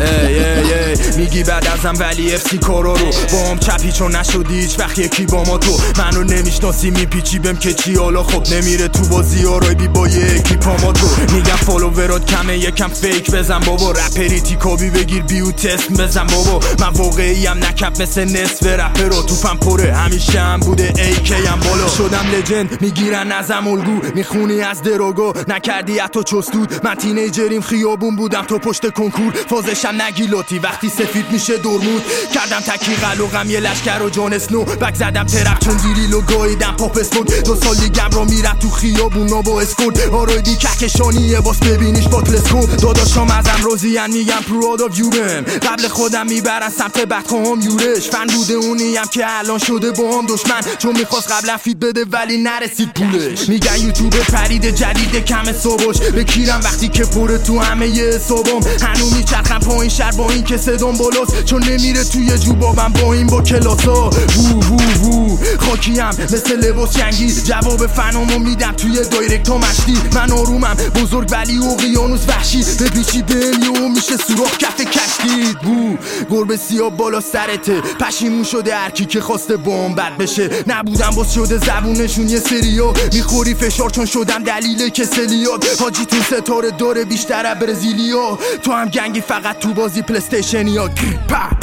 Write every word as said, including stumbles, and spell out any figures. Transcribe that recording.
ای ای ای میگی بعد ازم ولی اف سی کارا رو با هم چپی چون نشدی هیچ وقت یکی با ما تو منو نمیشناسی میپیچی بهم که چی حالا خب نمیره تو بازی ها رای بی با یه اکیپا ما تو میگم فالوورات کمه یکم فیک بزن بابا رپری تیکابی بگیر بیو تست بزن بابا من واقعی هم نکپ مثل نصف رپرو توپم پره همیشه هم بوده ای کی هم بالا شدم لجند میگیرن ازم الگو میخونی از دروگو نکردی حتی چستود من تینیجریم خیابون بودم تو پشت کنکور فازشم نگی لطی وقتی سفید میشه دورمود کردم تکی قلوقم یه لشکر و جان اسنو بک زدم ترق چون دیریلو گاییدم پاپ اسموک دو سال دیگم را میرم تو خیابونا با اسکورد آرایدی کهکشانیه باس ببینیش با تلسکوپ داداشام ازم روزیان میگم پرود آف یورم قبل خودم میبرن سمت بدخواهم یورش فن بوده اونیم که الان شده با هم دشمن چون میخواست قبلا فید بده ولی نرسید پولش میگن یوتیوب پرید جدید کم صبحش بکیرم وقتی که پره تو همه یه حسابم هنو میچرخم پایین شهر با این که صدام بالاست چون نمیره توی جوبابم با این با کلاسا وو وو وو خاکیم مثل لباس جنگی جواب فنامو میدم توی دایرکت ها مشتی من آرومم بزرگ ولی اقیانوس وحشی بپیچی بهم یهو میشه سوراخ کف کشتی بو گربه سیاه بالا سرته پشیمون شده هرکی که خواسته بام بد بشه نبودم باز شده زبونشون یه سریا میخوری فشار چون شدم دلیل کسلیات حاجی تو ستاره داره بیشتر برزیلیا تو هم گنگی فقط تو بازی پلیستیشنیا